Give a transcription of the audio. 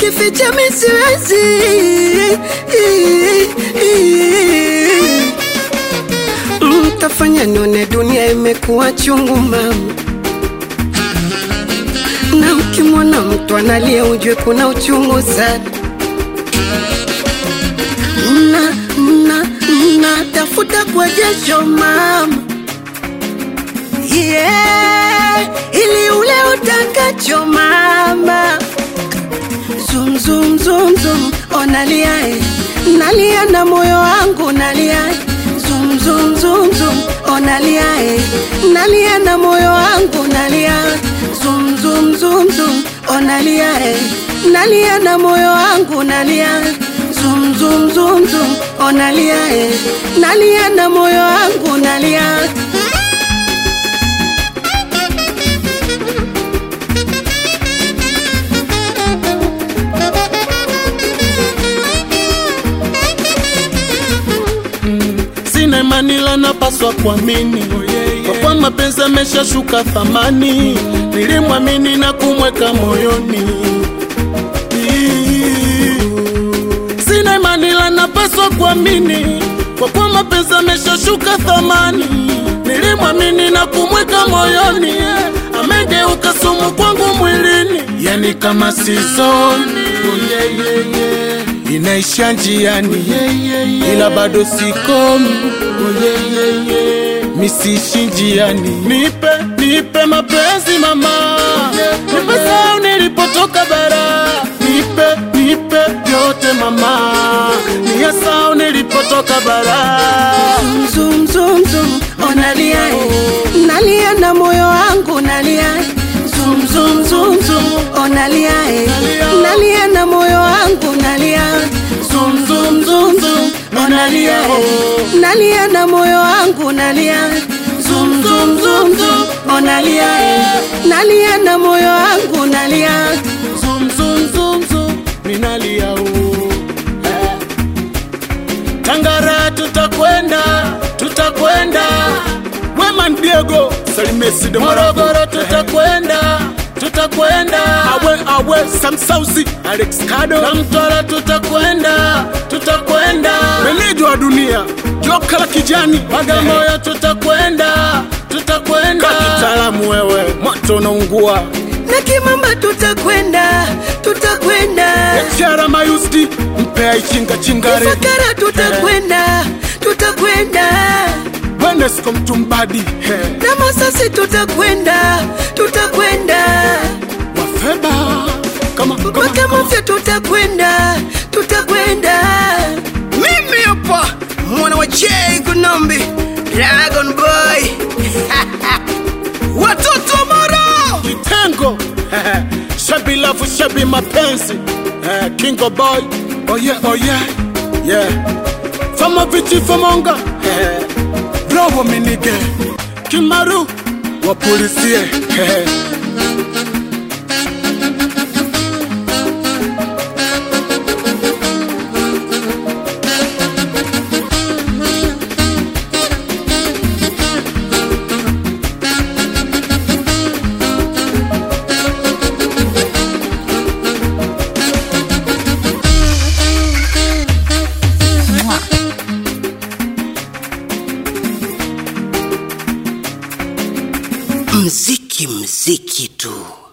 kujificha mimi siwezi. Tafanya nione dunia imekuwa chungu mama. Na ukimwona mtu analia ujue kuna uchungu sana. Tafuta kwa jasho mama, yeah, ili ule utakacho mama. Zum zum zum zum, onalia nalia na moyo wangu nalia. Zum zum zum zum, onalia nalia na moyo wangu nalia. Zum zum zum zum, onalia nalia na moyo wangu nalia. Zum zum zum zum, onalia nalia na moyo wangu nalia. Sina imani la napaswa kuamini, kwa mapenzi ameshashuka thamani. Nilimwamini na kumweka moyoni. Sina imani la napaswa kuamini, kwa mapenzi ameshashuka thamani. Nilimwamini na kumweka moyoni. Amegeuka sumu kwangu mwilini, yani kama season inaisha njiani, ila bado sikomi. Misishi njiani. Nipe mapenzi mama, nipe sao nilipotoka bara. Nipe yote mama, niya sao nilipotoka bara. Zum zum zum, onalia nalia na moyo wangu nalia. Zum zum zum zum, onalia nalia na moyo wangu nalia. Zum zum zum zum, onalia nalia na moyo wangu nalia. Zum zum zum zum, onalia nalia na moyo wangu nalia. Zum zum zum zum, minalia Tangara tutakwenda Wema Diego Salimesi de Morogoro tutakwenda Awe Sam Sausi Alex Kado na Mtwara tutakwenda Meneja wa dunia Joka la kijani Bagamoyo tutakwenda Kakitaalamu wewe moto unaungua na Kimamba tutakwenda Echara Mayusti Mpea Ichinga Chingari Ifakara tutakwenda Wenesco Mtumbadi na Masasi tutakwenda Wafeba mpaka Mafia tutakwenda Mimi hapa mwana wa J Kunombi Dragon Boy watoto moro Kitengo Shabi love shabi mapenzi Kingo Boy Oh yeah Fama Vici Famonga Bravo Minige Kimaru wa polisie Mziki tu.